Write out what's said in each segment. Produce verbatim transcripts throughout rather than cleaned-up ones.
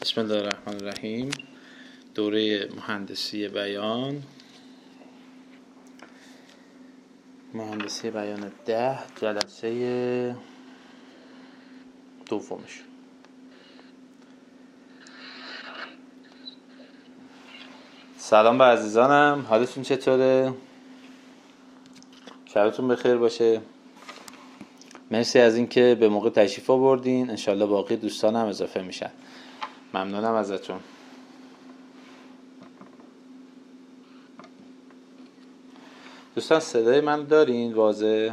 بسم الله الرحمن الرحیم. دوره مهندسی بیان مهندسی بیان ده، جلسه دومش. سلام به عزیزانم، حالتون چطوره؟ شبتون بخیر باشه. مرسی از اینکه به موقع تشریف آوردین. انشالله باقی دوستان هم اضافه میشن. ممنونم ازتون. دوستان صدای من دارین واضح؟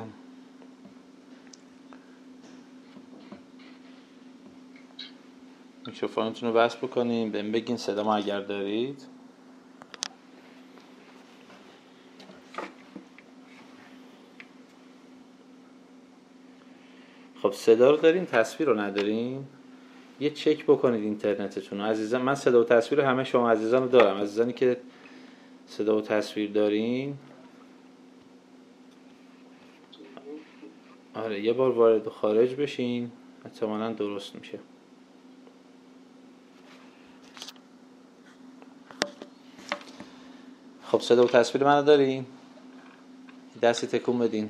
میکروفونتون رو وصل بکنین، بهم بگین صدا ما اگر دارید. خب صدا رو دارین، تصویر رو ندارین؟ یه چک بکنید اینترنتتون عزیزان. من صدا و تصویر همه شما عزیزان رو دارم. عزیزانی که صدا و تصویر دارین، آره یه بار وارد و خارج بشین، احتمالاً درست میشه. خب صدا و تصویر منو دارین؟ دستی تکون بدین.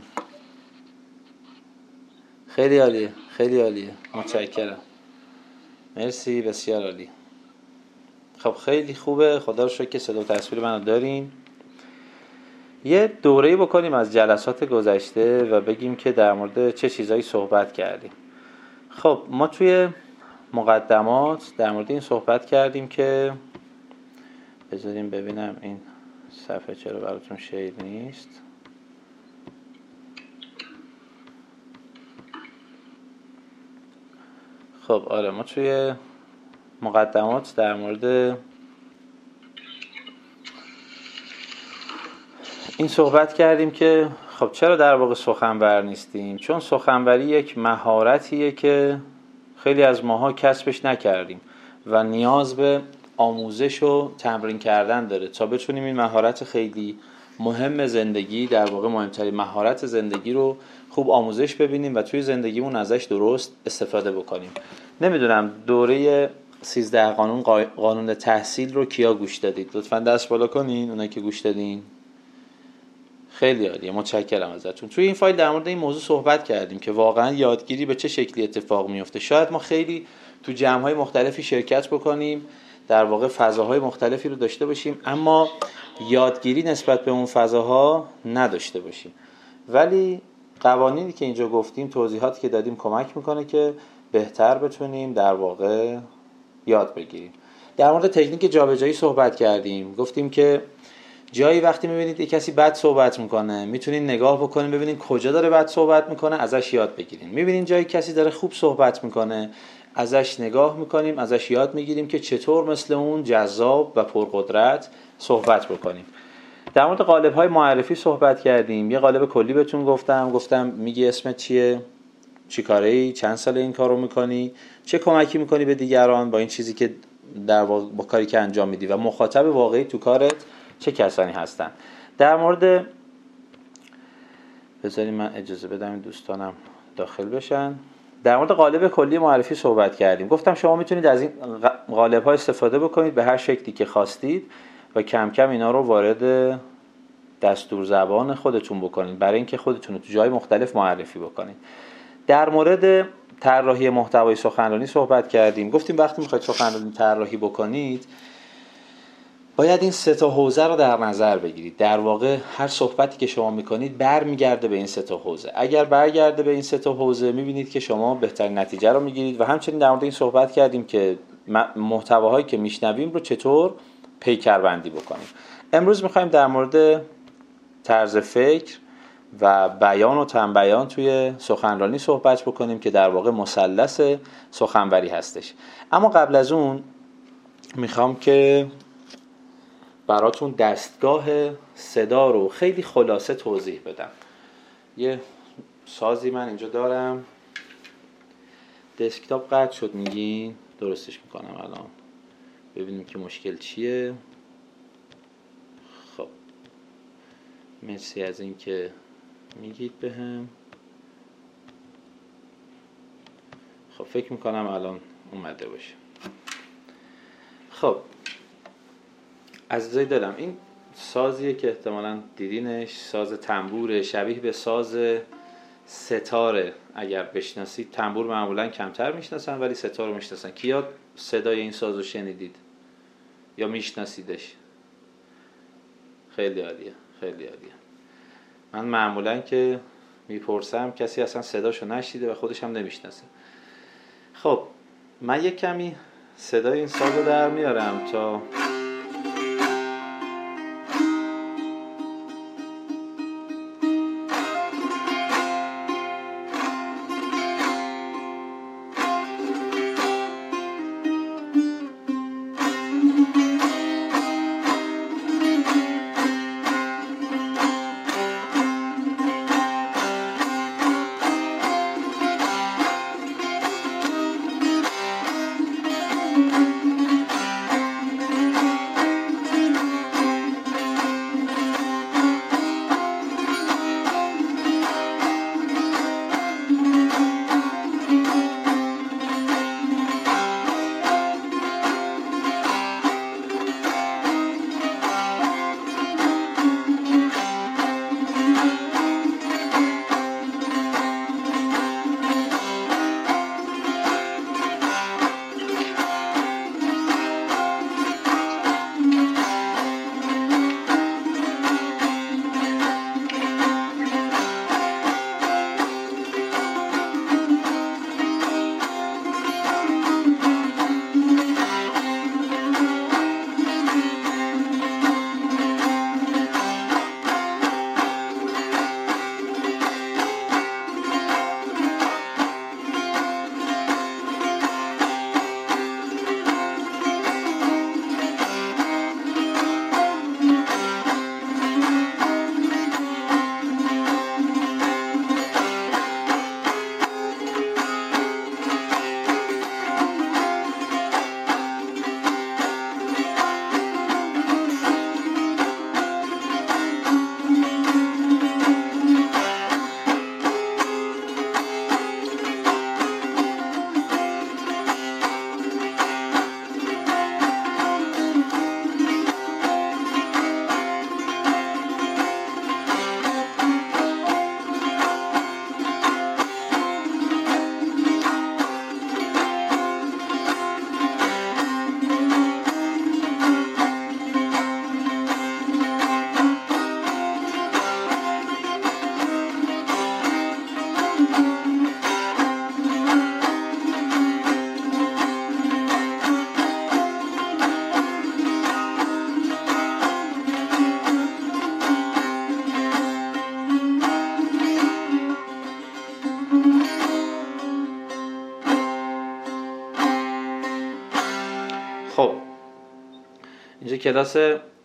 خیلی عالیه، خیلی عالیه، متشکرم، مرسی، بسیار عالی. خب خیلی خوبه، خدا رو شکر که صدا و تصویر منو دارین. یه دوره‌ای بکنیم از جلسات گذشته و بگیم که در مورد چه چیزایی صحبت کردیم. خب ما توی مقدمات در مورد این صحبت کردیم که بذاریم ببینم این صفحه چرا براتون شیر نیست. خب آره، ما توی مقدمات در مورد این صحبت کردیم که خب چرا در واقع سخنور نیستیم؟ چون سخنوری یک مهارتیه که خیلی از ماها کسبش نکردیم و نیاز به آموزش و تمرین کردن داره تا بتونیم این مهارت خیلی مهم زندگی، در واقع مهمترین مهارت زندگی رو خوب آموزش ببینیم و توی زندگیمون ازش درست استفاده بکنیم. نمیدونم دوره سیزده قانون قانون تحصیل رو کیا گوش دادید؟ لطفاً دست بالا کنین اونایی که گوش دادین. خیلی عالیه، متشکرم ازتون. توی این فایل در مورد این موضوع صحبت کردیم که واقعا یادگیری به چه شکلی اتفاق میفته. شاید ما خیلی تو جمع‌های مختلفی شرکت بکنیم، در واقع فضاهای مختلفی رو داشته باشیم، اما یادگیری نسبت به اون فضاها نداشته باشیم. ولی قوانینی که اینجا گفتیم، توضیحاتی که دادیم کمک میکنه که بهتر بتونیم در واقع یاد بگیریم. در مورد تکنیک جابجایی صحبت کردیم. گفتیم که جایی وقتی میبینید یک کسی بد صحبت میکنه، میتونین نگاه بکنین ببینین کجا داره بد صحبت میکنه، ازش یاد بگیرین. میبینین جایی کسی داره خوب صحبت میکنه، ازش نگاه میکنیم، ازش یاد میگیریم که چطور مثل اون جذاب و پرقدرت صحبت بکنیم. در مورد قالب‌های معرفی صحبت کردیم. یه قالب کلی بهتون گفتم گفتم میگی اسمت چیه، چی کاره‌ای، چند سال این کارو میکنی، چه کمکی میکنی به دیگران با این چیزی که در واقع با کاری که انجام میدی و مخاطب واقعی تو کارت چه کسانی هستن. در مورد بذارید من اجازه بدم این دوستانم داخل بشن. در مورد قالب کلی معرفی صحبت کردیم. گفتم شما میتونید از این قالب‌ها استفاده بکنید به هر شکلی که خواستید و کم کم اینا رو وارد دستور زبان خودتون بکنید برای اینکه خودتون رو تو جای مختلف معرفی بکنید. در مورد طراحی محتوای سخنرانی صحبت کردیم. گفتیم وقتی میخواید سخنرانی طراحی بکنید باید این سه تا حوزه رو در نظر بگیرید. در واقع هر صحبتی که شما میکنید برمیگرده به این سه تا حوزه. اگر برگرده به این سه تا حوزه میبینید که شما بهترین نتیجه رو میگیرید. و همچنین در مورد این صحبت کردیم که محتواهایی که میشنویم رو چطور پیکربندی بکنیم. امروز میخوایم در مورد طرز فکر و بیان و تنبیان توی سخنرانی صحبت بکنیم که در واقع مثلث سخنوری هستش. اما قبل از اون میخوام که براتون دستگاه صدا رو خیلی خلاصه توضیح بدم. یه سازی من اینجا دارم، دسکتاپ قطع شد میگین، درستش میکنم الان ببینیم که مشکل چیه. خب مرسی از این که میگید بهم. خب فکر میکنم الان اومده باشه. خب عزیزای دلم، این سازیه که احتمالاً دیدینش، ساز تنبوره، شبیه به ساز ستاره. اگر بشناسید، تنبور معمولاً کمتر میشناسن ولی ستاره میشناسن. کیا صدای این سازو شنیدید یا میشناسیدش؟ خیلی عالیه، خیلی عالیه. من معمولاً که میپرسم کسی اصلا صداشو نشنیده و خودش هم نمیشناسه. خب من یک کمی صدای این سازو در میارم تا خب اینجا کلاس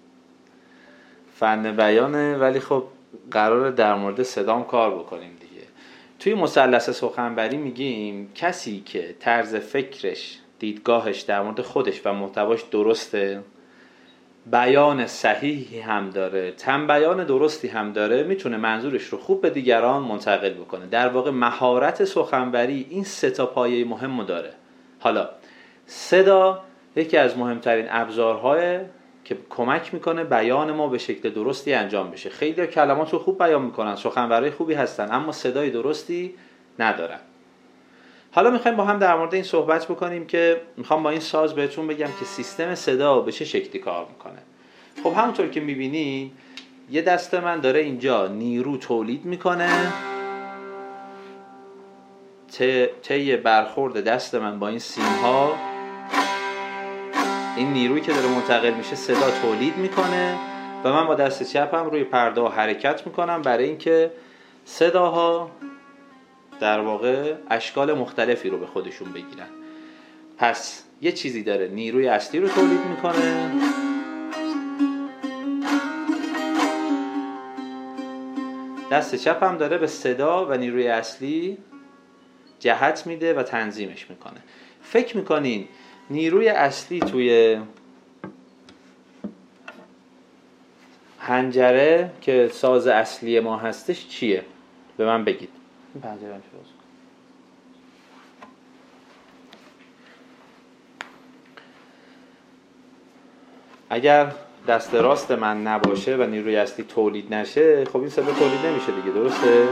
فن بیانه، ولی خب قراره در مورد صدام کار بکنیم دیگه. توی مثلث سخنوری میگیم کسی که طرز فکرش، دیدگاهش در مورد خودش و محتواش درسته، بیان صحیحی هم داره، تم بیان درستی هم داره، میتونه منظورش رو خوب به دیگران منتقل بکنه. در واقع مهارت سخنوری این سه تا پایه مهمو داره. حالا صدا یکی از مهمترین ابزارهای که کمک میکنه بیان ما به شکل درستی انجام بشه. خیلی کلمات رو خوب بیان میکنن، سخنورای خوبی هستن، اما صدای درستی ندارن. حالا میخوایم با هم در مورد این صحبت بکنیم که میخوام با این ساز بهتون بگم که سیستم صدا به چه شکلی کار میکنه. خب همونطور که میبینید یه دست من داره اینجا نیرو تولید میکنه، طی برخورد دست من با این سیم ها این نیرویی که داره منتقل میشه صدا تولید میکنه و من با دست چپم روی پرده حرکت میکنم برای اینکه صداها در واقع اشکال مختلفی رو به خودشون بگیرن. پس یه چیزی داره نیروی اصلی رو تولید میکنه، دست چپم داره به صدا و نیروی اصلی جهت میده و تنظیمش میکنه. فکر میکنین نیروی اصلی توی حنجره که ساز اصلی ما هستش چیه؟ به من بگید. این پنجره هم شروع. اگر دست راست من نباشه و نیروی اصلی تولید نشه، خب این صدا تولید نمیشه دیگه، درسته؟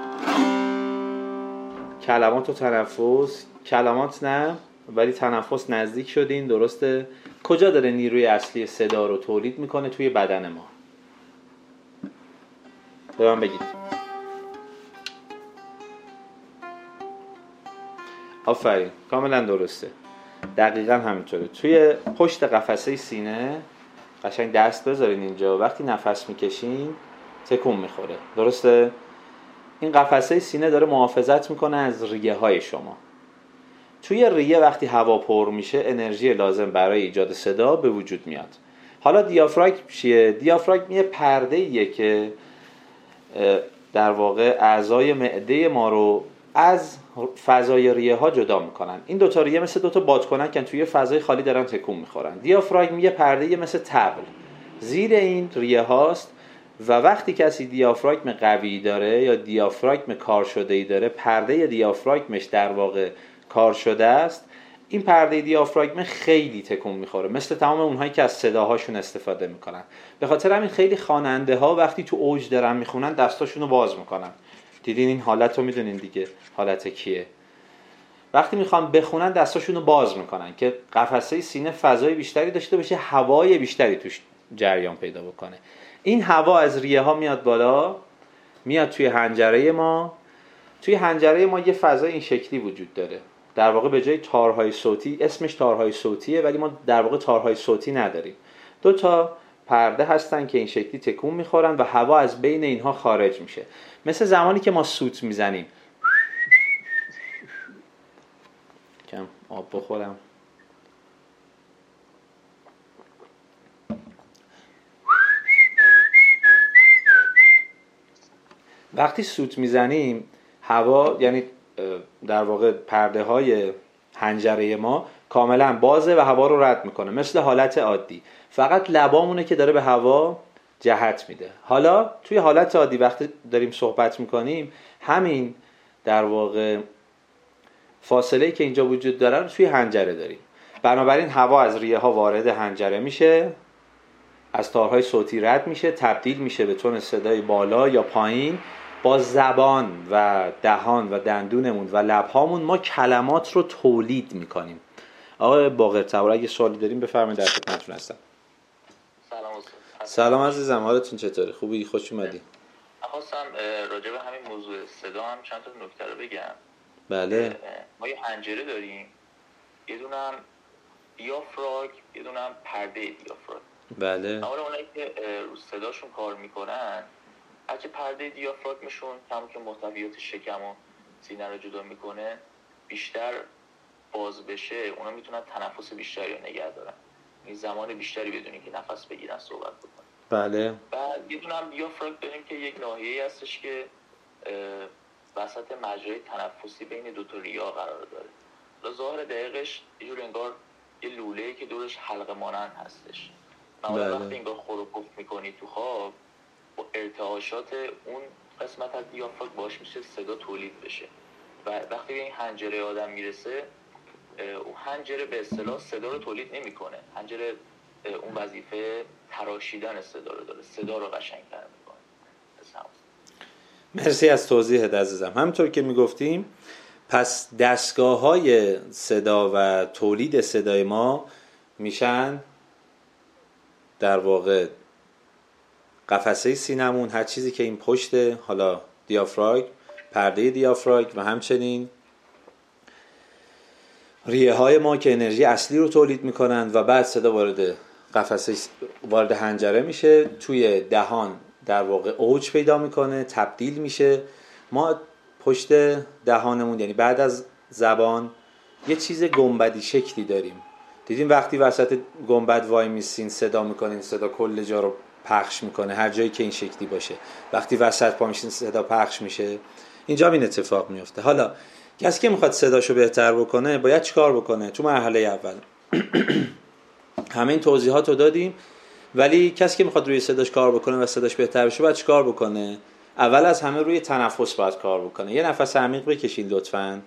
کلمات و تنفس، کلمات نه ولی تنفس نزدیک شدین، درسته؟ کجا داره نیروی اصلی صدا رو تولید میکنه؟ توی بدن ما. به من بگید. آفرین، کاملا درسته، دقیقا همینطوره. توی پشت قفسه سینه قشنگ دست بذارین اینجا، وقتی نفس میکشین تکون میخوره، درسته؟ این قفسه سینه داره محافظت میکنه از ریه های شما. توی ریه وقتی هوا پر میشه انرژی لازم برای ایجاد صدا به وجود میاد. حالا دیافراگم چیه؟ دیافراگم یه پرده ایه که در واقع اعضای معده ما رو از فضای ریه ها جدا میکنن. این دوتا ریه مثل دوتا بادکنکن توی فضای خالی دارن تکون میخورن. دیافراگم یه پرده مثل طبل زیر این ریه هاست و وقتی کسی دیافراگم قوی داره یا دیافراگم کار شده ای داره، پرده دیافراگمش در واقع کار شده است، این پرده دیافراگم خیلی تکون میخوره، مثل تمام اونهایی که از صداهاشون استفاده میکنن. به خاطر همین خیلی خواننده ها وقتی تو اوج دارن میخونن دستاشون رو باز میکنن. دیدین این حالت رو؟ میدونین دیگه حالت کیه؟ وقتی میخوان بخونن دستاشون رو باز میکنن که قفسه سینه فضای بیشتری داشته باشه، هوای بیشتری توش جریان پیدا بکنه. این هوا از ریه ها میاد بالا، میاد توی حنجره ما. توی حنجره ما یه فضای این شکلی وجود داره. در واقع به جای تارهای صوتی، اسمش تارهای صوتیه ولی ما در واقع تارهای صوتی نداریم. دو تا پرده هستن که این شکلی تکون میخورن و هوا از بین اینها خارج میشه، مثل زمانی که ما سوت میزنیم. کم آب بخورم. وقتی سوت میزنیم هوا، یعنی در واقع پرده های حنجره ما کاملا بازه و هوا رو رد میکنه، مثل حالت عادی، فقط لبامونه که داره به هوا جهت میده. حالا توی حالت عادی وقتی داریم صحبت میکنیم، همین در واقع فاصله‌ای که اینجا وجود داره رو توی حنجره داریم. بنابراین هوا از ریه ها وارد حنجره میشه، از تارهای صوتی رد میشه، تبدیل میشه به تون صدای بالا یا پایین. با زبان و دهان و دندونمون و لبهامون ما کلمات رو تولید میکنیم. آقای باقر تبار اگه سوالی داریم بفرمایید، در خدمتتون هستم. سلام استاد. سلام عزیزم، حالتون چطوره؟ خوبی؟ خوش اومدی. خواستم راجع به همین موضوع صدا هم چند تا نکته رو بگم. بله. ما یه حنجره داریم، یه دونم دیافراگم، یه دونم پرده دیافراگم. بله. اما اونایی که رو صداشون کار میکنن، هرچه پرده دیافراگمشون همون که محتویات شکم و سینه رو جدا میکنه بیشتر باز بشه، اونا میتونن تنفس بیشتری رو نگه دارن، این زمان بیشتری بدونی که نفس بگیرن، صحبت بکنن. بله. بعد یه دونه هم دیافراگم داریم که یک ناحیه‌ای هستش که وسط مجرای تنفسی بین دو تا ریه قرار داره. حالا ظاهر دقیقش یه جور انگار یه لوله‌ای که دورش حلقه مانند هستش. معمولا وقتی انگار خور و پف میکنی تو خواب، با ارتعاشات اون قسمت از دیافراگم باعث میشه صدا تولید بشه و وقتی به این حنجره آدم میرسه، اون حنجره به اصطلاح صدا رو تولید نمیکنه. حنجره اون وظیفه تراشیدن صدا رو داره، صدا رو قشنگ‌تر میکنه. مرسی از توضیحت عزیزم. همونطور که میگفتیم، پس دستگاه های صدا و تولید صدای ما میشن در واقع قفسه سینمون، هر چیزی که این پشت، حالا دیافراگم، پرده دیافراگم و همچنین ریه های ما که انرژی اصلی رو تولید میکنن و بعد صدا وارد قفسه وارد حنجره میشه، توی دهان در واقع اوج پیدا میکنه، تبدیل میشه. ما پشت دهانمون، یعنی بعد از زبان، یه چیز گنبدی شکلی داریم. دیدین وقتی وسط گنبد وای میسین صدا میکنین، صدا کل جا رو پخش میکنه، هر جایی که این شکلی باشه. وقتی وسط پا میشین صدا پخش میشه. اینجا این اتفاق میفته. حالا کسی که میخواد صداشو بهتر بکنه باید چیکار بکنه؟ تو مرحله اول همه این توضیحات رو دادیم، ولی کسی که میخواد روی صداش کار بکنه و صداش بهتر بشه باید چیکار بکنه؟ اول از همه روی تنفس باید کار بکنه. یه نفس عمیق بکشین لطفاً.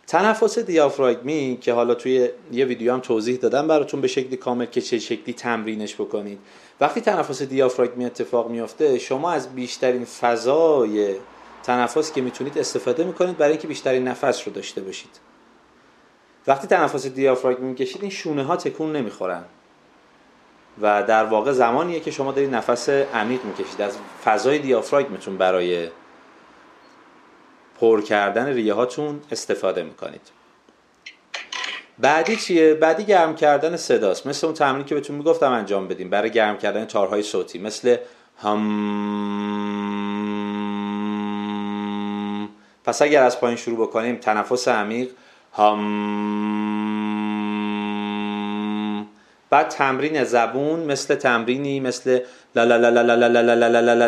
تنفس دیافراگمی که حالا توی یه ویدیو هم توضیح دادم براتون به شکلی کامل که چه شکلی تمرینش بکنید. وقتی تنفس دیافراگمی اتفاق میفته شما از بیشترین فضای تنفس که میتونید استفاده میکنید برای اینکه بیشترین نفس رو داشته باشید. وقتی تنفس دیافراگمی میکشید این شونه ها تکون نمیخورن و در واقع زمانیه که شما دارید نفس عمیق میکشید، از فضای دیافراگمتون برای پر کردن ریه هاتون استفاده میکنید. بعدی چیه؟ بعدی گرم کردن صداست، مثل اون تمرینی که بهتون میگفتم انجام بدیم برای گرم کردن تارهای صوتی، مثل هم. پس اگر از پایین شروع بکنیم تنفس عمیق هم، بعد تمرین زبون مثل تمرینی مثل لا لا لا لا لا لا لا لا لا لا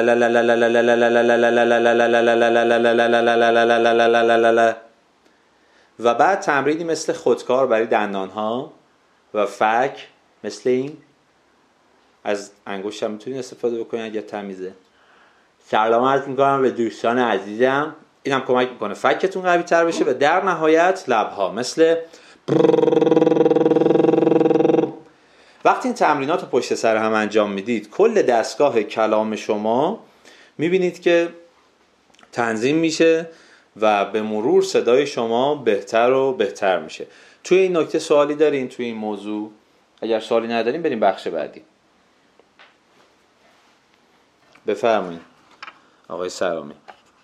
لا لا، و بعد تمرینی مثل خودکار برای دندانها و فک مثل این. از انگشت هم میتونید استفاده بکنید اگر تمیزه. سلام عرض میکنم به دوستان عزیزم. این هم کمک میکنه فکتون قوی تر بشه. و در نهایت لبها مثل وقتی این تمرینات رو پشت سر هم انجام میدید کل دستگاه کلام شما میبینید که تنظیم میشه و به مرور صدای شما بهتر و بهتر میشه. توی این نکته سوالی دارین توی این موضوع؟ اگر سوالی ندارین بریم بخش بعدی. بفرمایید آقای سرامی.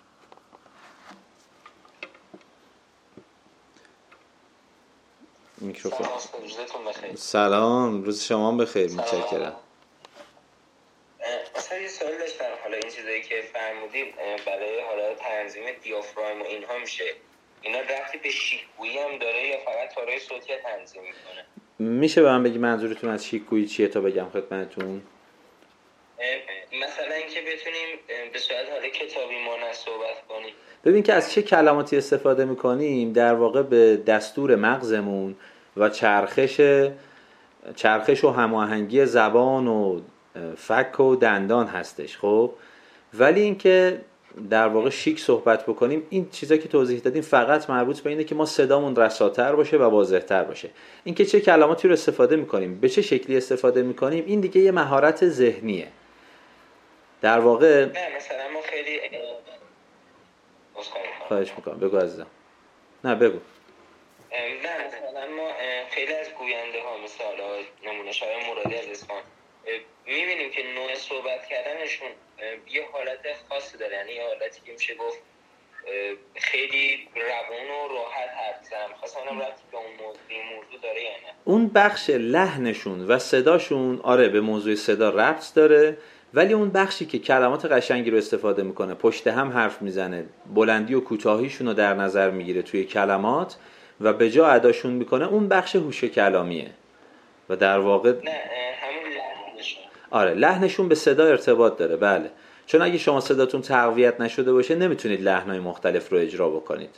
میکروفون. سلام، روز شما بخیر. متشکرم. مثلا یه سوال داشتم، حالا این چیزایی که فرمودیم برای حالا تنظیم دیافراگم و اینها میشه، اینا ربطی به شیک‌گویی هم داره یا فقط تارهای صوتی تنظیم میکنه؟ میشه به من بگی منظورتون از شیک‌گویی چیه تا بگم خدمتتون؟ مثلا اینکه بتونیم به صورت حالا کتابی مانند صحبت کنیم. ببین که از چه کلماتی استفاده میکنیم در واقع به دستور مغزمون و چرخش چرخش و هماهنگی زبان و فک و دندان هستش. خب ولی اینکه در واقع شیک صحبت بکنیم، این چیزایی که توضیح دادیم فقط مربوط به اینه که ما صدامون رساتر باشه و واضح‌تر باشه. اینکه چه کلماتی رو استفاده میکنیم، به چه شکلی استفاده میکنیم، این دیگه یه مهارت ذهنیه. در واقع نه مثلا ما خیلی خواهش میکنم بگو عزیزم. نه بگو. نه مثلا ما خیلی از گوینده ها مثلا نمونه شای مرادی از اصفهان میبینیم که نوع صحبت کردنشون یه حالت خاصی داره، یعنی یه حالتی که میشه گفت خیلی روان و راحت حرف میزنن. خواستم ببینم ربطی به اون موضوع داره یا نه. اون بخش لحنشون و صداشون آره به موضوع صدا ربط داره، ولی اون بخشی که کلمات قشنگی رو استفاده میکنه، پشت هم حرف میزنه، بلندی و کوتاهیشون رو در نظر میگیره توی کلمات و به جا اداشون میکنه، اون بخش هوش کلامیه. و در واقع نه همون لحنشون آره لحنشون به صدا ارتباط داره. بله، چون اگه شما صداتون تقویت نشده باشه نمیتونید لحن‌های مختلف رو اجرا بکنید.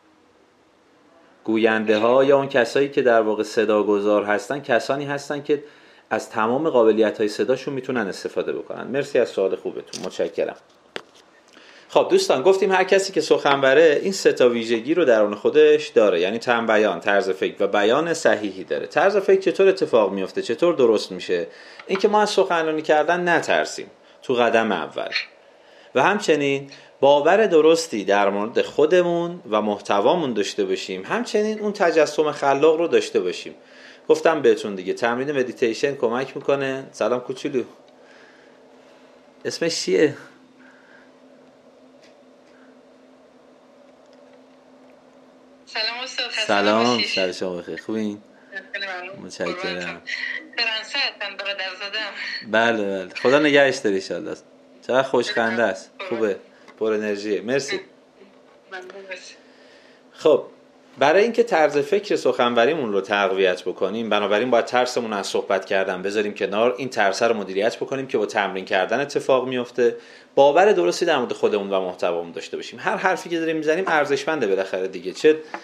گوینده ها یا اون کسایی که در واقع صداگذار هستن کسانی هستن که از تمام قابلیت‌های صداشون میتونن استفاده بکنن. مرسی از سوال خوبتون، متشکرم. خب دوستان، گفتیم هر کسی که سخنوره این سه تا ویژگی رو درون خودش داره، یعنی تن بیان، طرز فکر و بیان صحیحی داره. طرز فکر چطور اتفاق میفته، چطور درست میشه؟ این که ما از سخنرانی کردن نترسیم تو قدم اول، و همچنین باور درستی در مورد خودمون و محتوامون داشته باشیم، همچنین اون تجسم خلاق رو داشته باشیم. گفتم بهتون دیگه تمرین مدیتیشن کمک میکنه. سلام کوچولو، اسمش چیه؟ سلام استاد. سلام، سر شما بخیر. خوبین؟ خیلی ممنون. متشکرم. فرانسه هستم، برادر زادم. بله بله، خدا نگهش داره ان شاء الله. چقدر خوشخنده است، خوبه، پر انرژیه. مرسی. ممنون. مرسی. خب برای اینکه طرز فکر سخنوریمون رو تقویت بکنیم، بنابراین باید ترسمون از صحبت کردن بذاریم کنار، این ترس رو مدیریت بکنیم که با تمرین کردن اتفاق میفته. باور درستی در مورد خودمون و محتوامون داشته باشیم. هر حرفی که داریم میزنیم ارزشمنده بالاخره دیگه، چه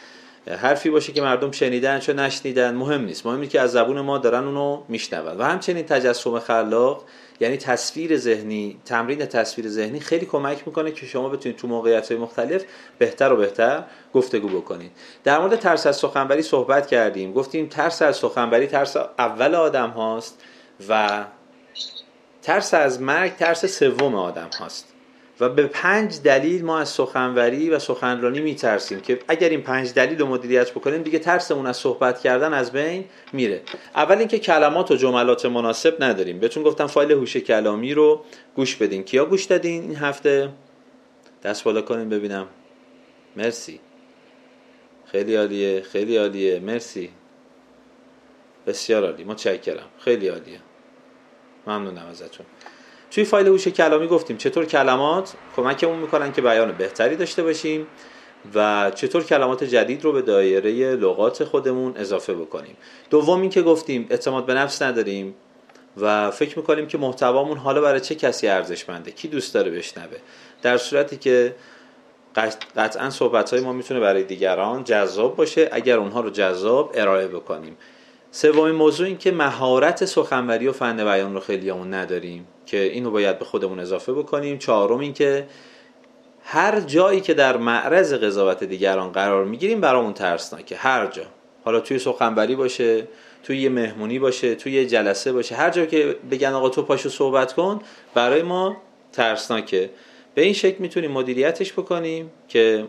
حرفی باشه که مردم شنیدن چون نشنیدن مهم نیست، مهم اینه که از زبون ما دارن اونو میشنون. و همچنین تجسم خلاق یعنی تصویر ذهنی، تمرین تصویر ذهنی خیلی کمک میکنه که شما بتونید تو موقعیت‌های مختلف بهتر و بهتر گفتگو بکنید. در مورد ترس از سخنوری صحبت کردیم، گفتیم ترس از سخنوری ترس اول آدم هاست و ترس از مرگ ترس سوم آدم هاست و به پنج دلیل ما از سخنوری و سخنرانی میترسیم که اگر این پنج دلیل رو مدیریت بکنیم دیگه ترسمون از صحبت کردن از بین میره. اول اینکه کلمات و جملات مناسب نداریم. بهتون گفتم فایل هوش کلامی رو گوش بدین. کیا گوش دادین این هفته؟ دست بالا کنین ببینم. مرسی، خیلی عالیه، خیلی عالیه، مرسی، بسیار عالی، متشکرم، خیلی عالیه، ممنونم ازتون. توی فایل هوش کلامی گفتیم چطور کلمات کمکمون میکنن که بیان بهتری داشته باشیم و چطور کلمات جدید رو به دایره لغات خودمون اضافه بکنیم. دوم این که گفتیم اعتماد به نفس نداریم و فکر میکنیم که محتوامون حالا برای چه کسی ارزشمنده، کی دوست داره بشنوه، در صورتی که قطعا صحبت‌های ما میتونه برای دیگران جذاب باشه اگر اونها رو جذاب ارائه بکنیم. سومین موضوع این که مهارت سخنوری و فن بیان رو خیلیامون نداریم که اینو باید به خودمون اضافه بکنیم. چهارم این که هر جایی که در معرض قضاوت دیگران قرار میگیریم برامون ترسناکه. هر جا، حالا توی سخنوری باشه، توی یه مهمونی باشه، توی یه جلسه باشه، هر جا که بگن آقا تو پاشو صحبت کن برای ما ترسناکه. به این شکل میتونیم مدیریتش بکنیم که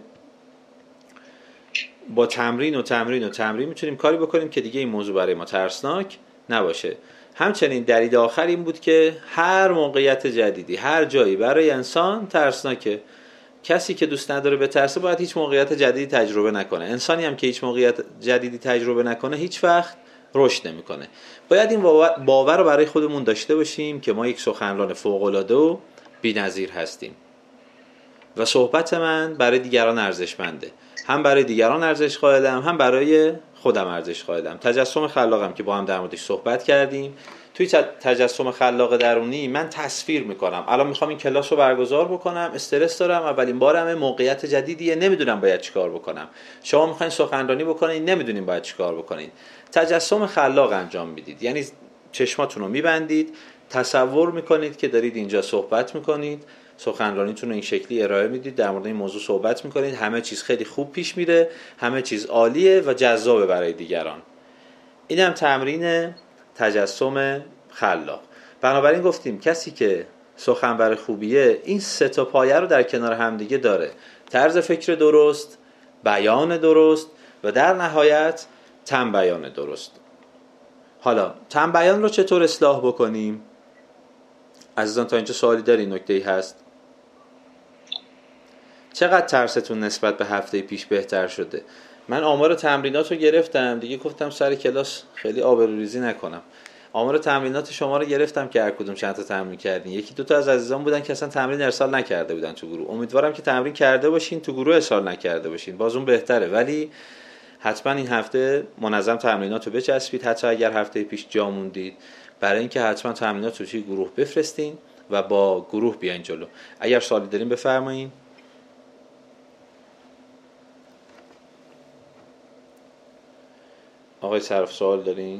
با تمرین و تمرین و تمرین میتونیم کاری بکنیم که دیگه این موضوع برای ما ترسناک نباشه. همچنین دلیل آخر این بود که هر موقعیت جدیدی هر جایی برای انسان ترسناکه. کسی که دوست نداره بترسه باید هیچ موقعیت جدیدی تجربه نکنه. انسانی هم که هیچ موقعیت جدیدی تجربه نکنه هیچ وقت رشد نمیکنه. باید این باور رو برای خودمون داشته باشیم که ما یک سخنران فوق‌العاده و بی‌نظیر هستیم و صحبت من برای دیگران ارزشمنده. هم برای دیگران ارزش قائلم، هم برای خودم ارزش قائلم. تجسم خلاقم که با هم در موردش صحبت کردیم. توی تجسم خلاق درونی من تصویر میکنم. الان میخوام این کلاس رو برگزار بکنم، استرس دارم، اولین بارمه، موقعیت جدیدیه، نمیدونم باید چیکار بکنم. شما میخواین سخنرانی بکنید، نمیدونین باید چیکار بکنید. تجسم خلاق انجام میدید، یعنی چشماتون رو میبندید، تصور میکنید که دارید اینجا صحبت میکنید، سخنرانیتون رو این شکلی ارائه میدید، در مورد این موضوع صحبت میکنید، همه چیز خیلی خوب پیش میره، همه چیز عالیه و جذابه برای دیگران. اینم تمرین تجسم خلاق. بنابراین گفتیم کسی که سخنور خوبیه این سه تا پایه رو در کنار همدیگه داره: طرز فکر درست، بیان درست و در نهایت تم بیان درست. حالا تم بیان رو چطور اصلاح بکنیم؟ عزیزان تا اینجا سوالی داری؟ نکته‌ای هست؟ چقدر ترستون نسبت به هفته پیش بهتر شده؟ من آمار تمرینات رو گرفتم دیگه، گفتم سر کلاس خیلی آبروریزی نکنم. آمار تمرینات شما رو گرفتم که هر کدوم چند تا تمرین کردین. یکی دو تا از عزیزان بودن که اصلا تمرین ارسال نکرده بودن تو گروه. امیدوارم که تمرین کرده باشین، تو گروه ارسال نکرده باشین، باز اون بهتره. ولی حتما این هفته منظم تمرینات رو بچسبید، حتی اگر هفته پیش جا موندید، برای اینکه حتما تمرینات رو توی گروه بفرستین و با گروه بیاین جلو. اگر سوالی دارین بفرمایین. آقای صرف سوال دارین؟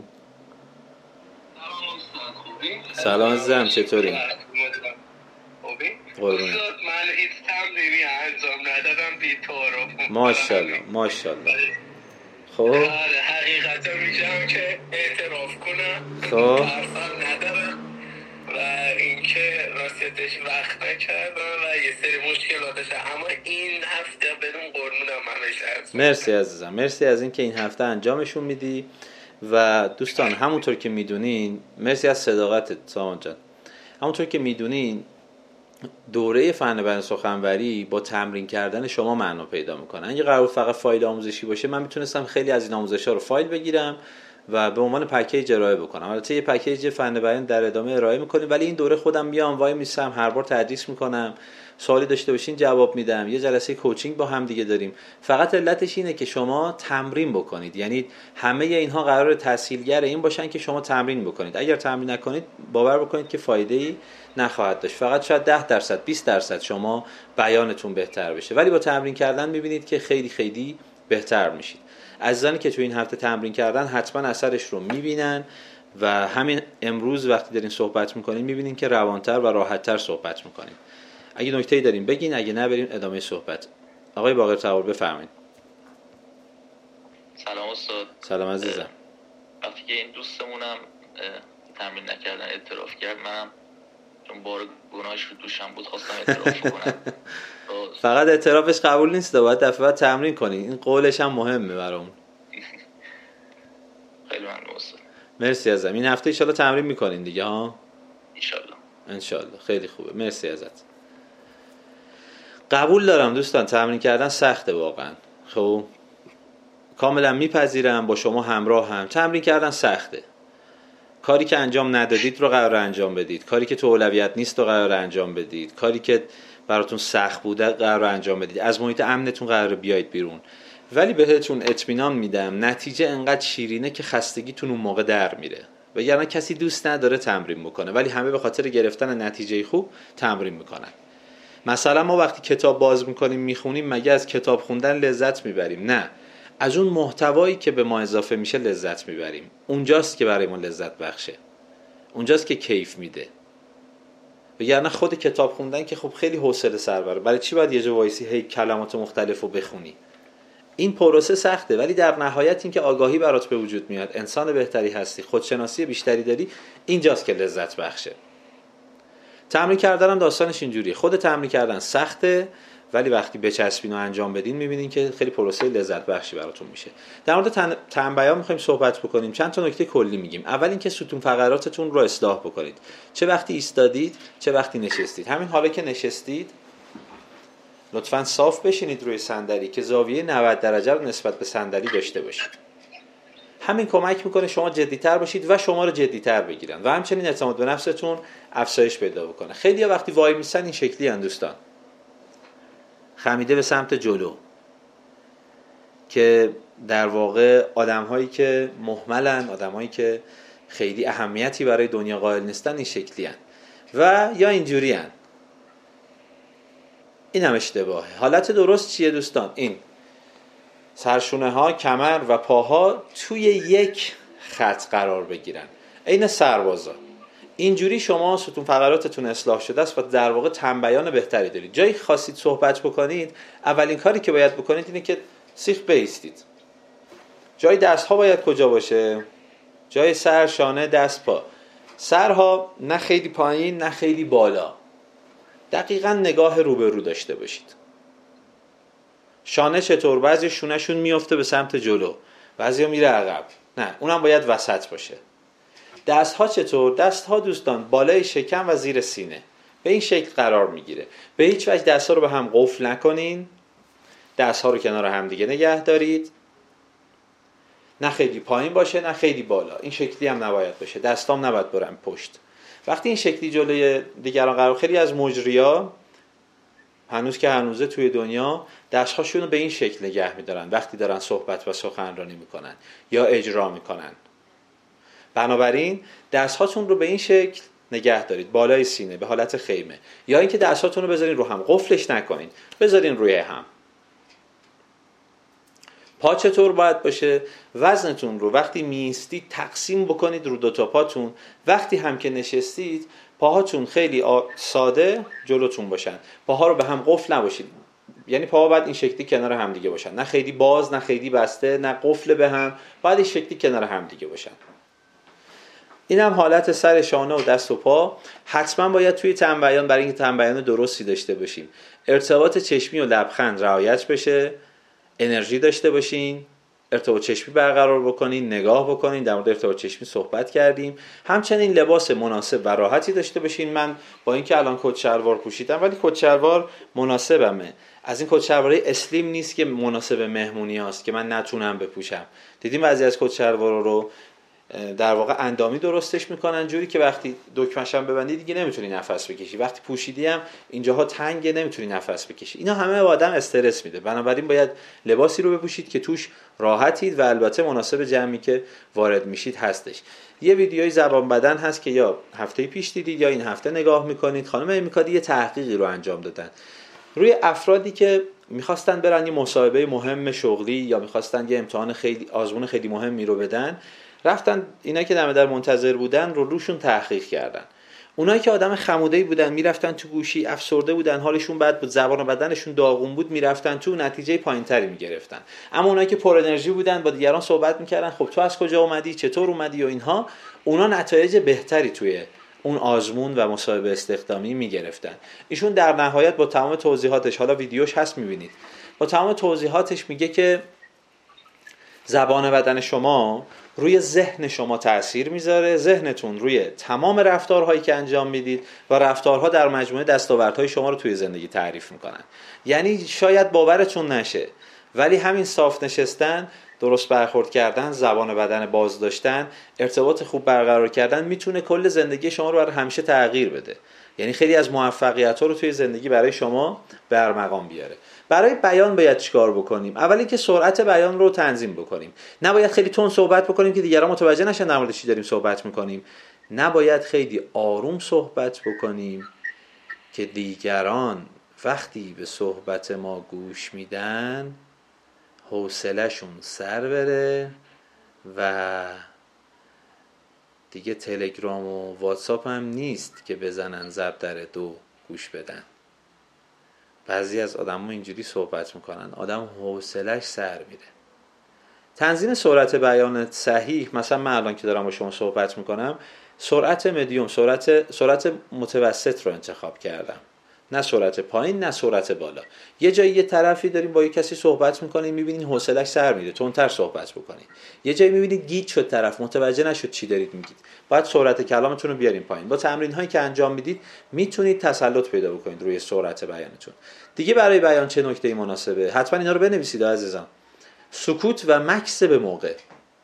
سلام عزیزم، چطورین؟ قربونت. من هیچ تمرینی انجام ندادم بی تعارف. ماشاءالله ماشاءالله. خب حقیقتا میگم که اعتراف کنم خب ترسم ندارم و اینکه راستش وقت نکردم و یه سری مشکلاتش، اما این هفته بدون قرمونم همش هست. مرسی عزیزم، مرسی از اینکه این هفته انجامشون میدی. و دوستان همونطور که میدونین، مرسی از صداقتت سامان جان، همونطور که میدونین دوره فن بیان سخنوری با تمرین کردن شما معنا پیدا میکنه. اگه قرار فقط فایل آموزشی باشه من میتونستم خیلی از این آموزش‌ها رو فایل بگیرم و به عنوان پکیج ارائه بکنم. البته یه پکیج فن بیان در ادامه ارائه میکنیم، ولی این دوره خودم میام وای میسم، هر بار تدریس میکنم، سوالی داشته باشین جواب میدم، یه جلسه کوچینگ با هم دیگه داریم. فقط علتش اینه که شما تمرین بکنید، یعنی همه اینها قرار تسهیلگر این باشن که شما تمرین بکنید. اگر تمرین نکنید باور بکنید که فایده‌ای نخواهد داشت، فقط شاید ده درصد بیست درصد شما بیانتون بهتر بشه، ولی با تمرین کردن میبینید که خیلی خیلی بهتر میشید. عزیزانی که تو این هفته تمرین کردن حتما اثرش رو میبینن و همین امروز وقتی دارین صحبت میکنین میبینین که روانتر و راحتتر صحبت میکنین. اگه نکته‌ای دارین بگین، اگه نه بریم ادامه صحبت. آقای باقر تبار بفرمایید. سلام استاد. سلام عزیزم. وقتی که این دوستمونم تمرین نکردن اعتراف کرد، منم چون بار گناهش رو دوشم بود خواستم اعتراف کنم. فقط اعترافش قبول نیست، باید دفعه بعد تمرین کنی. این قولش هم مهمه برامون. خیلی ممنون استاد. مرسی ازم. این هفته ان شاءالله تمرین میکنین دیگه ها؟ ان شاءالله. ان شاءالله. خیلی خوبه. مرسی ازت. قبول دارم دوستان تمرین کردن سخته واقعا. خب کاملا میپذیرم، با شما همراه هم. تمرین کردن سخته. کاری که انجام ندادید رو قرار انجام بدید، کاری که تو اولویت نیست رو قرار انجام بدید، کاری که براتون سخت بوده قرار انجام بدید، از محیط امنتون قرار بیاید بیرون. ولی بهتون اطمینان میدم نتیجه انقدر شیرینه که خستگیتون اون موقع در میره. وگرنه کسی دوست نداره تمرین بکنه، ولی همه به خاطر گرفتن نتیجه خوب تمرین میکنن. مثلا ما وقتی کتاب باز میکنیم میخونیم، مگه از کتاب خوندن لذت میبریم؟ نه، از اون محتوایی که به ما اضافه میشه لذت میبریم. اونجاست که برای ما لذت بخشه، اونجاست که کیف میده. وگرنه خود کتاب خوندن که خب خیلی حوصله سربره. برای چی باید یه جا وایسی هی کلمات مختلف رو بخونی؟ این پروسه سخته، ولی در نهایت این که آگاهی برات به وجود میاد، انسان بهتری هستی، خودشناسی بیشتری داری، اینجاست که لذت بخشه. تمرین کردن هم داستانش اینجوریه. خود تمرین کردن سخته، ولی وقتی بچسبین و انجام بدین میبینین که خیلی پروسه لذت بخشی براتون میشه. در مورد تنبیه‌ها میخوایم صحبت بکنیم. چند تا نکته کلی میگیم. اول اینکه ستون فقراتتون رو اصلاح بکنید. چه وقتی ایستادید، چه وقتی نشستید. همین حالا که نشستید لطفاً صاف بشینید روی صندلی که زاویه نود درجه رو نسبت به صندلی داشته باشید. همین کمک میکنه شما جدی‌تر باشید و شما رو جدی‌تر بگیرن و همچنین اعتماد به نفستون افزایش پیدا بکنه. خیلی‌ها وقتی وای میسن این شکلی ان دوستان، خمیده به سمت جلو، که در واقع آدم‌هایی که مهملن، آدم‌هایی که خیلی اهمیتی برای دنیا قائل نیستن این شکلی ان. و یا اینجوری ان. این هم اشتباهه. حالت درست چیه دوستان؟ این سرشونه ها، کمر و پاها توی یک خط قرار بگیرن، عین سربازا. اینجوری شما ستون فقراتتون اصلاح شده است و در واقع تنبیان بهتری دارید. جایی خواستید صحبت بکنید، اولین کاری که باید بکنید اینه که سیخ بایستید. جای دست ها باید کجا باشه؟ جای سر، شانه، دست، پا. سرها نه خیلی پایین نه خیلی بالا، دقیقاً نگاه روبرو داشته باشید. شانه چطور؟ بعضی شونهشون میفته به سمت جلو، بعضیا میره عقب. نه، اونم باید وسط باشه. دست ها چطور؟ دست ها دوستان بالای شکم و زیر سینه به این شکل قرار میگیره. به هیچ وجه دست ها رو به هم قفل نکنین. دست ها رو کنار هم دیگه نگه دارید. نه خیلی پایین باشه نه خیلی بالا. این شکلی هم نباید باشه. دستام نباید برن پشت. وقتی این شکلی جلوی دیگران قرار، خیلی از مجریا هنوز که هنوزه توی دنیا دستهاشون رو به این شکل نگه میدارن وقتی دارن صحبت و سخنرانی میکنن یا اجرا میکنن. بنابراین دستهاتون رو به این شکل نگه دارید بالای سینه به حالت خیمه، یا اینکه دستهاتون رو بذارین رو هم، قفلش نکنین، بذارین روی هم. پا چطور باید باشه؟ وزنتون رو وقتی میایستید تقسیم بکنید رو دو تا پاتون. وقتی هم که نشستید پاهاتون خیلی ساده جلوتون باشن، پاها رو به هم قفل نباشید. یعنی پاها باید این شکلی کنار هم دیگه باشن، نه خیلی باز نه خیلی بسته نه قفل به هم، باید این شکلی کنار هم دیگه باشن. این هم حالت سر، شانه و دست و پا. حتما باید توی تنبیان، برای اینکه تنبیان درستی داشته باشیم، ارتباط چشمی و لبخند رعایت بشه، انرژی داشته باشین، ارتباط چشمی برقرار بکنین، نگاه بکنین. در مورد ارتباط چشمی صحبت کردیم. همچنین لباس مناسب و راحتی داشته باشین. من با اینکه الان کت شلوار پوشیدم ولی کت شلوار مناسبمه. از این کت شلوارای اسلیم نیست که مناسب مهمونی هاست که من نتونم بپوشم. دیدیم بعضی از کت شلوارا رو در واقع اندامی درستش میکنن جوری که وقتی دکمه‌ش هم ببندی دیگه نمیتونی نفس بکشی، وقتی پوشیدی هم اینجاها تنگه نمیتونی نفس بکشی. اینا همه به آدم استرس میده. بنابراین باید لباسی رو بپوشید که توش راحتید و البته مناسب جمعی که وارد میشید هستش. یه ویدیوی زبان بدن هست که یا هفته پیش دیدید یا این هفته نگاه میکنید. خانم امیکادی یه تحقیقی رو انجام دادن. روی افرادی که میخواستن برن یه مصاحبه مهم شغلی یا میخواستن یه امتحان خیلی آزمون خیلی مهمی رو بدن، رفتن اینا که دم در منتظر بودن رو روشون تحقیق کردن. اونایی که آدم خموده‌ای بودن میرفتن تو گوشی، افسرده بودن، حالشون بد بود، زبان و بدنشون داغون بود، میرفتن تو، نتیجه پایینتری میگرفتن. اما اونایی که پر انرژی بودن، با دیگران صحبت میکردن، خب تو از کجا اومدی، چطور اومدی و اینها، اونا نتایج بهتری توی اون آزمون و مصاحبه استخدامی میگرفتن. ایشون در نهایت با تمام توضیحاتش، حالا ویدیوش هست میبینید، با تمام توضیحاتش میگه که زبان بدن شما روی ذهن شما تأثیر میذاره، ذهنتون روی تمام رفتارهایی که انجام میدید و رفتارها در مجموعه دستاوردهای شما رو توی زندگی تعریف میکنن. یعنی شاید باورتون نشه، ولی همین صاف نشستن، درست برخورد کردن، زبان بدن باز داشتن، ارتباط خوب برقرار کردن میتونه کل زندگی شما رو برای همیشه تغییر بده. یعنی خیلی از موفقیت‌ها رو توی زندگی برای شما به ارمغان بیاره. برای بیان باید چیکار بکنیم؟ اول اینکه سرعت بیان رو تنظیم بکنیم. نباید خیلی تند صحبت بکنیم که دیگران متوجه نشن در مورد چی داریم صحبت می‌کنیم. نباید خیلی آروم صحبت بکنیم که دیگران وقتی به صحبت ما گوش میدن حوصله‌شون سر بره و دیگه تلگرام و واتساپ هم نیست که بزنن ضرب در دو گوش بدن. بعضی از آدم‌ها اینجوری صحبت میکنن، آدم حوصله‌اش سر میره. تنظیم سرعت بیان صحیح، مثلا من الان که دارم با شما صحبت میکنم سرعت مدیوم، سرعت سرعت متوسط رو انتخاب کردم، نه سرعت پایین نه سرعت بالا. یه جایی یه طرفی داریم با یه کسی صحبت میکنین میبینین حوصله‌اش سر میره، تندتر صحبت بکنین. یه جایی میبینید گیج شد طرف، متوجه نشد چی دارید میگید، باید سرعت کلامتون رو بیارین پایین. با تمرین هایی که انجام میدید میتونید تسلط پیدا بکنید روی سرعت بیانتون. دیگه برای بیان چه نکته‌ای مناسبه؟ حتما اینا رو بنویسید عزیزان. سکوت و مکث به موقع.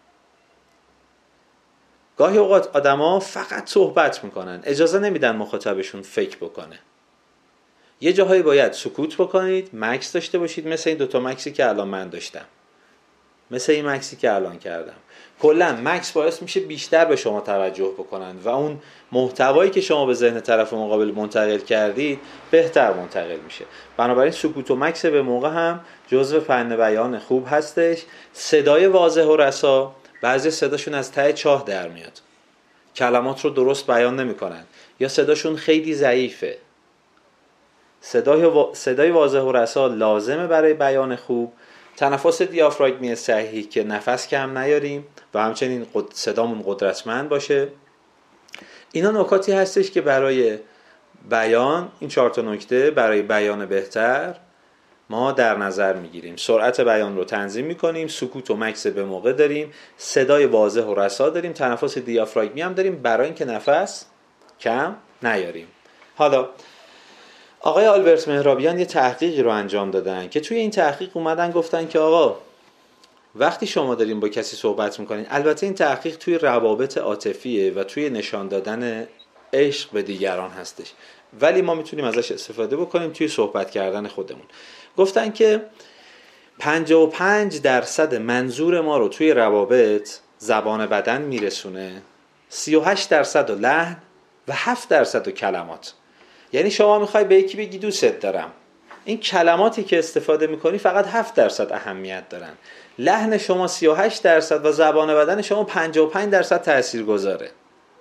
گاهی اوقات آدما فقط صحبت میکنن، اجازه نمیدن مخاطبشون فکر بکنه. یه جاهایی باید سکوت بکنید، مکث داشته باشید، مثل این دوتا مکسی که الان من داشتم، مثل این مکسی که الان کردم. کلا مکث باعث میشه بیشتر به شما توجه بکنن و اون محتوایی که شما به ذهن طرف مقابل منتقل کردید بهتر منتقل میشه. بنابراین سکوت و مکث به موقع هم جزو فن بیان خوب هستش. صدای واضح و رسا، بعضی صداشون از ته چاه در میاد، کلمات رو درست بیان نمیکنن یا صداشون خیلی ضعیفه. صدای, و... صدای واضح و رسا لازمه برای بیان خوب. تنفس دیافراگمی صحیح که نفس کم نیاریم و همچنین قد... صدامون قدرتمند باشه. اینا نکاتی هستش که برای بیان، این چهار تا نکته برای بیان بهتر ما در نظر میگیریم. سرعت بیان رو تنظیم میکنیم، سکوت و مکث به موقع داریم، صدای واضح و رسا داریم، تنفس دیافراگمی هم داریم برای اینکه نفس کم نیاریم. حالا آقای آلبرت مهرابیان یه تحقیقی رو انجام دادن که توی این تحقیق اومدن گفتن که آقا وقتی شما دارین با کسی صحبت میکنین، البته این تحقیق توی روابط عاطفیه و توی نشان دادن عشق به دیگران هستش، ولی ما میتونیم ازش استفاده بکنیم توی صحبت کردن خودمون. گفتن که پنجاه و پنج درصد منظور ما رو توی روابط زبان بدن میرسونه، سی و هشت درصد و لحن و هفت درصد و کلمات. یعنی شما میخوای به یکی بگی دوست دارم، این کلماتی که استفاده میکنی فقط هفت درصد اهمیت دارن، لحن شما سی و هشت درصد و زبان بدن شما پنجاه و پنج درصد تأثیر گذاره.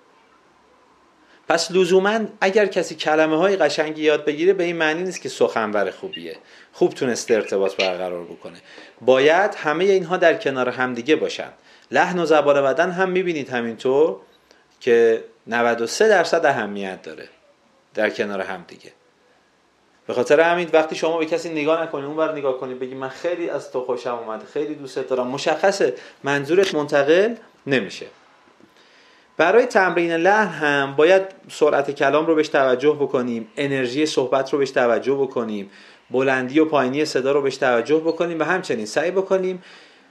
پس لزوما اگر کسی کلمه های قشنگی یاد بگیره به این معنی نیست که سخنور خوبیه، خوب تونسته ارتباط برقرار بکنه. باید همه اینها در کنار همدیگه باشن. لحن و زبان بدن هم میبینید همینطور که نود و سه درصد اهمیت داره در کنار هم دیگه. به خاطر همین وقتی شما به کسی نگاه نکنید، اونور نگاه کنید، بگی من خیلی از تو خوشم اومد، خیلی دوست دارم، مشخصه منظورت منتقل نمیشه. برای تمرین لحن هم باید سرعت کلام رو بهش توجه بکنیم، انرژی صحبت رو بهش توجه بکنیم، بلندی و پایینی صدا رو بهش توجه بکنیم و همچنین سعی بکنیم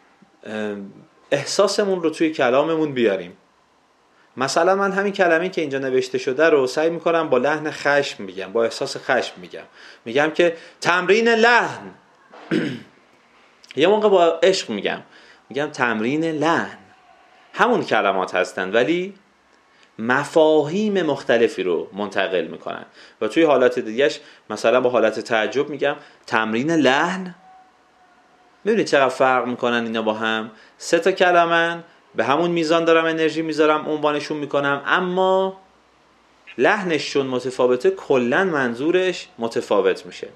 احساسمون رو توی کلاممون بیاریم. مثلا من همین کلمه‌ای که اینجا نوشته شده رو سعی میکنم با لحن خشم میگم، با احساس خشم میگم. میگم که تمرین لحن. یه موقع با عشق میگم، میگم تمرین لحن. همون کلمات هستن ولی مفاهیم مختلفی رو منتقل میکنن. و توی حالت دیگهش مثلا با حالت تعجب میگم تمرین لحن. میبینید چقدر فرق میکنن اینا با هم؟ سه تا کلمن، به همون میزان دارم انرژی میذارم عنوانشون میکنم، اما لحنشون متفاوته، کلن منظورش متفاوت میشه.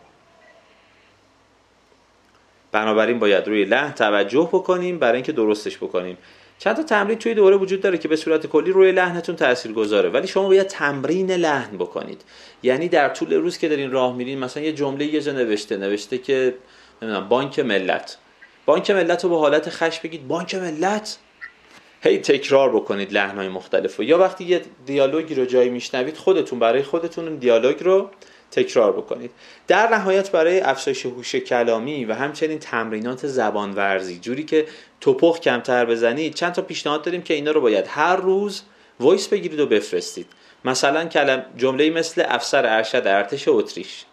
بنابراین باید روی لحن توجه بکنیم برای اینکه درستش بکنیم. چند تا تمرین توی دوره وجود داره که به صورت کلی روی لحنتون تأثیر گذاره، ولی شما باید تمرین لحن بکنید. یعنی در طول روز که دارین راه میرین، مثلا یه جمله یه جا نوشته نوشته که نمیدونم بانک ملت، بانک ملت رو با حالت خش بگید بانک ملت، هی تکرار بکنید لحن‌های مختلف رو. یا وقتی یه دیالوگی رو جایی میشنوید خودتون برای خودتون اون دیالوگ رو تکرار بکنید. در نهایت برای افزایش هوش کلامی و همچنین تمرینات زبان ورزی، جوری که توپخ کمتر بزنید، چند تا پیشنهاد داریم که اینا رو باید هر روز وایس بگیرید و بفرستید. مثلا کلم جمله‌ای مثل افسر ارشد ارتش اتریش.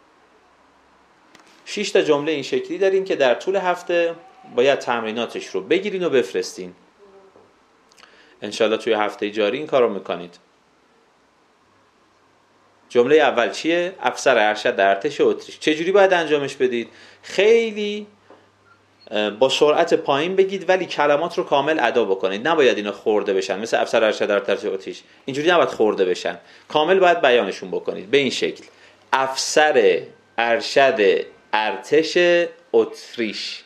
شش تا جمله این شکلی داریم که در طول هفته باید تمریناتش رو بگیرین و بفرستین. انشالله توی هفته جاری این کار رو میکنید. جمله اول چیه؟ افسر ارشد ارتش اتریش. چجوری باید انجامش بدید؟ خیلی با سرعت پایین بگید ولی کلمات رو کامل ادا بکنید. نباید اینا خورده بشن، مثل افسر ارشد ارتش اتریش اینجوری نباید خورده بشن، کامل باید بیانشون بکنید به این شکل: افسر ارشد ارتش اتریش،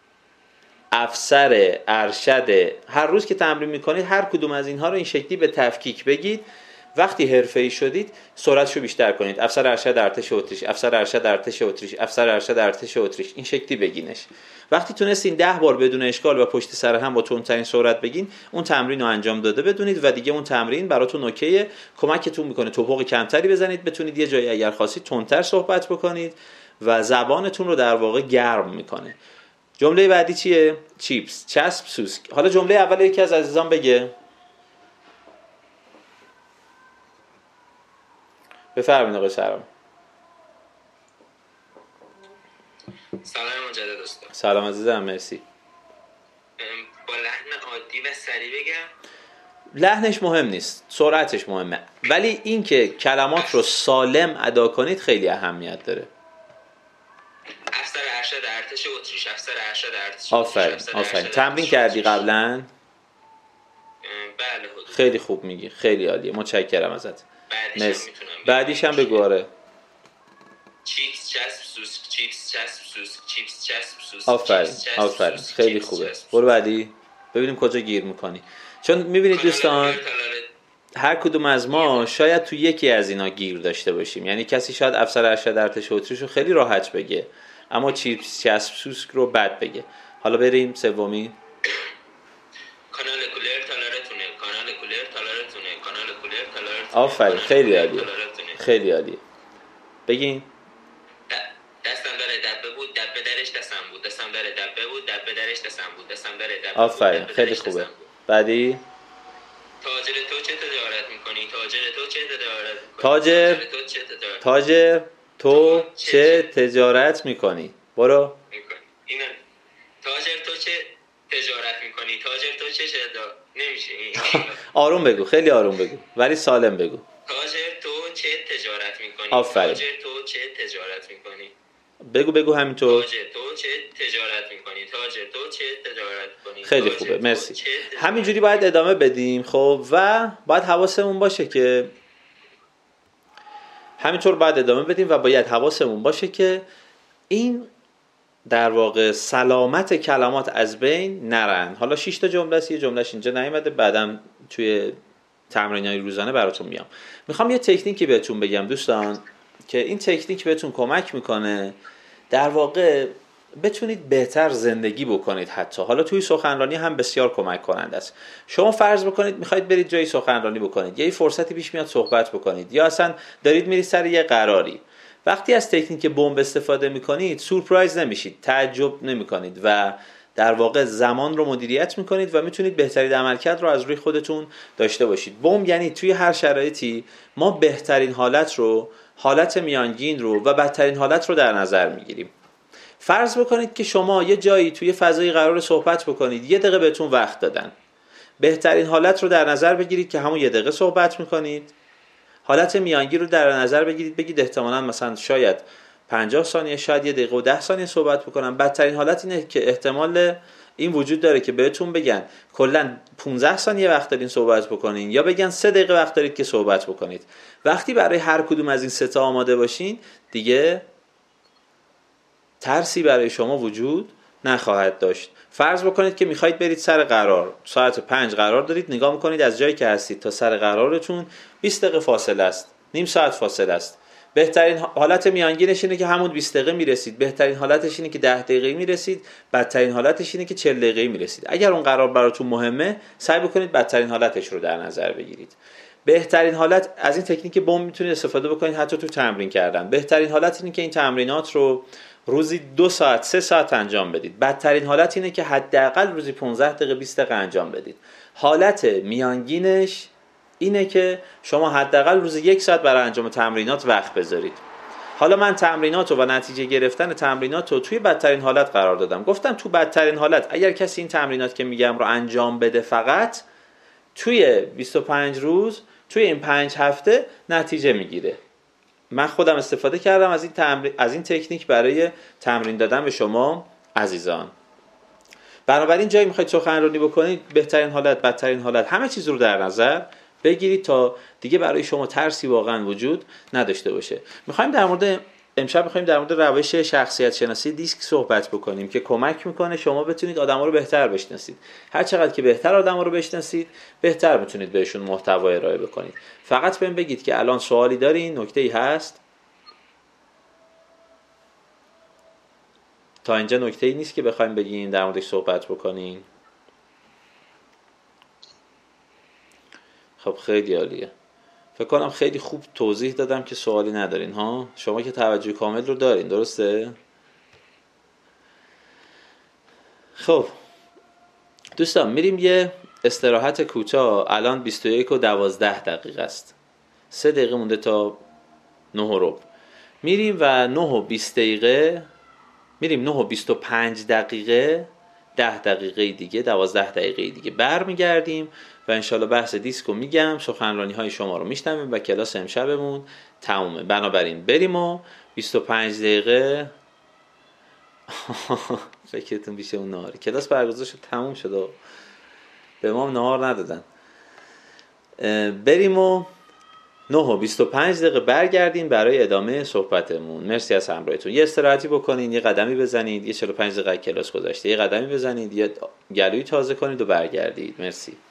افسر ارشد. هر روز که تمرین میکنید هر کدوم از اینها رو این شکلی به تفکیک بگید. وقتی حرفه‌ای شدید سرعتش رو بیشتر کنید: افسر ارشد ارتش اتریش، افسر ارشد ارتش اتریش، افسر ارشد ارتش اتریش. این شکلی بگینش. وقتی تونستین ده بار بدون اشکال و پشت سر هم با تندترین سرعت بگین، اون تمرین رو انجام داده بدونید و دیگه اون تمرین براتون اوکیه، کمکتون میکنه توپق کمتری بزنید، بتونید یه جایی اگر خواستید تندتر صحبت بکنید و زبانتون رو در واقع گرم میکنه. جمله بعدی چیه؟ چیپس، چسب، سوسک. حالا جمله اول یکی از عزیزان بگه. بفرمایید آقای سلام. سلام مجدد استاد. سلام عزیزم، مرسی. با لحن عادی و سریع بگم؟ لحنش مهم نیست، سرعتش مهمه، ولی این که کلمات رو سالم ادا کنید خیلی اهمیت داره. افسر ارشد ارتش اتریش، افسر ارشد ارتش. آفرین آفرین. تمرین کردی قبلا؟ بله. خیلی خوب میگی، خیلی عالیه، متشکرم ازت. مرسی. بعدیش هم بگو. آره. چیپس چسب سوسک، چیپس چسب سوسک، چیپس چسب سوسک. آفرین آفرین، خیلی خوبه. برو بعدی ببینیم کجا گیر میکنی. چون میبینید دوستان هر کدوم از ما شاید تو یکی از اینا گیر داشته باشیم. یعنی کسی شاید افسر ارشد ارتش اتریش رو خیلی راحت بگه اما چیپس چسب سوسک رو بد بگه. حالا بریم سومی. کانال کولر تالارتونه، کانال کولر تالارتونه، کانال کولر تالارتونه. آفرین، خیلی عالیه، خیلی عالیه. بگین. دستم داره دبه بود، دبه درش دستم بود، دستم داره دبه بود، دبه درش دستم بود، دستم داره دبه. آفرین، خیلی خوبه. بعدی. تاجر تو چه تجارت میکنی؟ تاجر تو چه تجارت میکنی؟ تاجر تاجر تو چه تجارت میکنی؟ برو. اینا تاجر تو چه تجارت میکنی؟ تاجر تو چه تجارت نمیشه. آروم بگو، خیلی آروم بگو ولی سالم بگو. تاجر تو چه تجارت میکنی؟ آفرین. تاجر تو چه تجارت میکنی؟ بگو بگو همینطور. تاجر تو چه تجارت میکنی؟ تاجر تو چه تجارت میکنی؟ خیلی خوبه، مرسی. همینجوری باید ادامه بدیم. خب و باید حواسمون باشه که همینطور باید ادامه بدیم و باید حواسمون باشه که این در واقع سلامت کلمات از بین نرن. حالا شش تا جمله است، یه جملهش اینجا نیومده، بعدم توی تمرینای روزانه براتون میام. میخوام یه تکنیکی بهتون بگم دوستان که این تکنیک بهتون کمک میکنه در واقع بتونید بهتر زندگی بکنید. حتی حالا توی سخنرانی هم بسیار کمک کننده است. شما فرض بکنید میخواید برید جایی سخنرانی بکنید، یه فرصتی پیش میاد صحبت بکنید، یا اصلا دارید میرید سر یه قراری. وقتی از تکنیک بمب استفاده میکنید سورپرایز نمیشید، تعجب نمیکنید و در واقع زمان رو مدیریت میکنید و میتونید بهترین عملکرد رو از روی خودتون داشته باشید. بمب یعنی توی هر شرایطی ما بهترین حالت رو، حالت میانگین رو و بدترین حالت رو در نظر میگیریم. فرض بکنید که شما یه جایی توی فضایی قرار صحبت بکنید، یه دقیقه بهتون وقت دادن بهترین حالت رو در نظر بگیرید که همون یه دقیقه صحبت میکنید. حالت میانگین رو در نظر بگیرید، بگید احتمالاً مثلا شاید پنجاه ثانیه، شاید یه دقیقه و ده ثانیه صحبت بکنم. بدترین حالت اینه که احتمال این وجود داره که بهتون بگن کلا پانزده ثانیه وقت دارین صحبت بکنین، یا بگن سه دقیقه وقت دارید که صحبت بکنید. وقتی برای هر کدوم از این سه تا آماده باشین دیگه ترسی برای شما وجود نخواهد داشت. فرض بکنید که میخواید برید سر قرار، ساعت پنج قرار دارید، نگاه میکنید از جایی که هستید تا سر قرارتون بیست دقیقه فاصله است، نیم ساعت فاصله است. بهترین حالت میانگینش اینه که همون بیست دقیقه میرسید، بهترین حالتش اینه که ده دقیقه میرسید، بدترین حالتش اینه که چهل دقیقه میرسید. اگر اون قرار براتون مهمه سعی بکنید بدترین حالتش رو در نظر بگیرید. بهترین حالت از این تکنیک بم میتونید استفاده بکنید حتی تو تمرین کردن. بهترین حالت اینه که این تمرینات رو روزی دو ساعت سه ساعت انجام بدید. بدترین حالت اینه که حداقل روزی پانزده دقیقه بیست دقیقه انجام بدید. حالت میانگینش اینه که شما حداقل روزی یک ساعت برای انجام تمرینات وقت بذارید. حالا من تمرینات و نتیجه گرفتن تمرینات رو توی بدترین حالت قرار دادم. گفتم تو بدترین حالت اگر کسی این تمرینات که میگم رو انجام بده فقط توی بیست و پنج روز، توی این پنج هفته نتیجه میگیره. من خودم استفاده کردم از این تمرین، از این تکنیک برای تمرین دادن به شما عزیزان. بنابراین جایی میخواید سخنرانی بکنید بهترین حالت، بدترین حالت، همه چیز رو در نظر بگیرید تا دیگه برای شما ترسی واقعا وجود نداشته باشه. میخوایم در مورد امشب میخوایم در مورد روش شخصیت شناسی دیسک صحبت بکنیم که کمک میکنه شما بتونید آدما رو بهتر بشناسید. هر چقدر که بهتر آدما رو بشناسید بهتر میتونید بهشون محتوا ارائه بکنید. فقط بهم بگید که الان سوالی دارین، نکته‌ای هست؟ تا اینجا نکته‌ای نیست که بخوایم بگین در موردش صحبت بکنین؟ خب خیلی عالیه. فکر کنم خیلی خوب توضیح دادم که سوالی ندارین ها. شما که توجه کامل رو دارین، درسته؟ خب دوستان میریم یه استراحت کوتاه. الان بیست و یک و دوازده دقیقه است، سه دقیقه مونده تا نه و ربع. میریم و نه و بیست دقیقه میریم نه و بیست و پنج دقیقه، ده دقیقه دیگه، دوازده دقیقه دیگه برمیگردیم و انشالله بحث دیسکو میگم، سخنرانی های شما رو میشنویم و کلاس امشبمون تمومه. بنابراین بریم و بیست و پنج دقیقه فکرتون بیشه اون نهاری. کلاس برگزار شد، تموم شد، به ما نهار ندادن. بریم و نه و بیست و پنج دقیقه برگردیم برای ادامه صحبتمون. مرسی از همراهیتون. یه استراحتی بکنین، یه قدمی بزنید، یه چهل و پنج دقیقه کلاس گذشته، یه قدمی بزنید، یه گلوی تازه کنید و برگردید. مرسی.